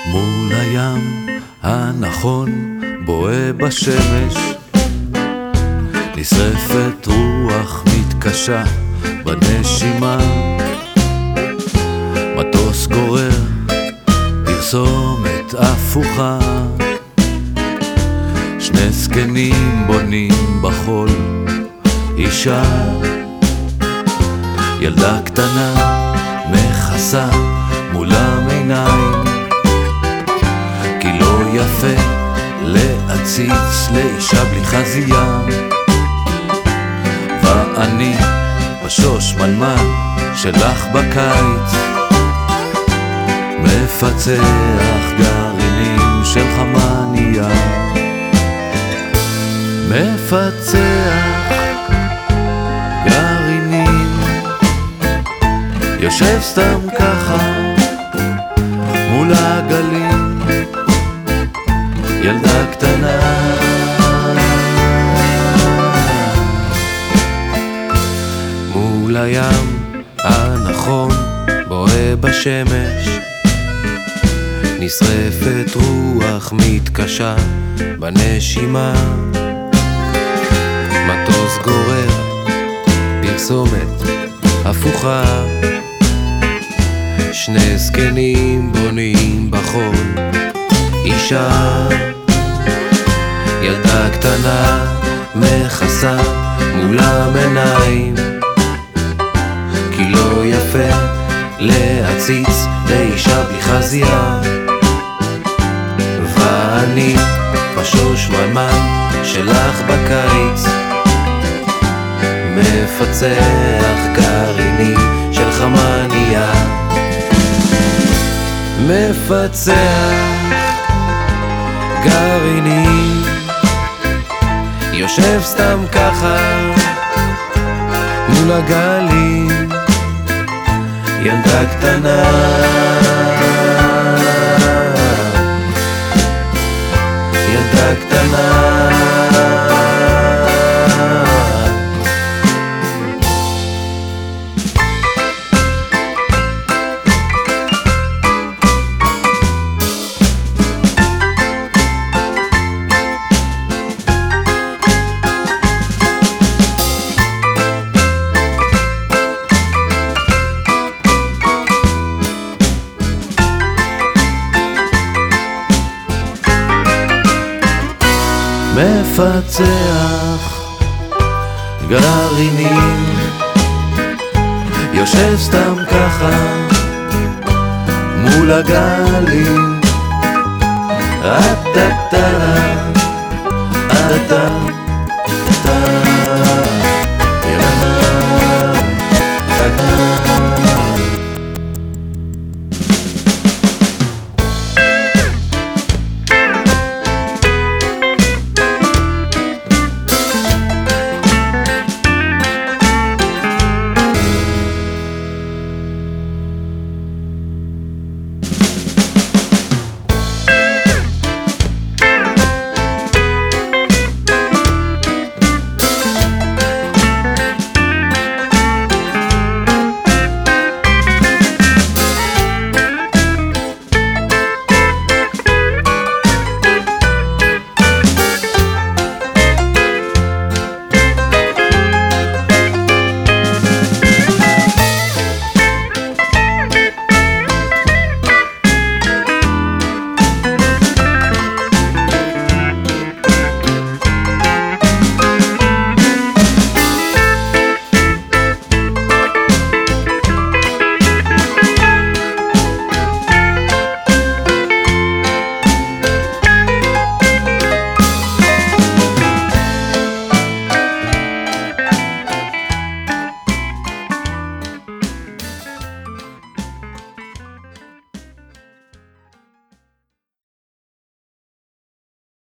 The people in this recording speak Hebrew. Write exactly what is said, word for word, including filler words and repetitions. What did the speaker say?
מול הים הנכון בוהה בשמש, נשרפת רוח מתקשה בנשימה, מטוס גורר פרסומת הפוכה, שני זקנים בונים בחול אישה, ילדה קטנה מכסה מולם עיניים, כי לא יפה להציץ לאישה בלי חזייה. ואני בשוש מנמן שלך בקיץ, מפצח גרעינים של חמניה, מפצח גרעינים, יושב סתם ככה מול הגלים, ילדה קטנה מול הים הנכון בוהה בשמש, נשרפת רוח מתקשה בנשימה, מטוס גורר פרסומת הפוכה, שני זקנים בונים בחול אישה, ילדה קטנה מכסה מולם עיניים, כי לא יפה להציץ לאישה בלי חזייה. ואני בשוש מנמן שלך בקיץ, מפצח גרעינים של חמניה, מפצח גרעינים, יושב סתם ככה מול הגלים, ילדה קטנה ילדה קטנה מפצח גרעינים, יושב סתם ככה מול הגלים, אטטרה אטטרה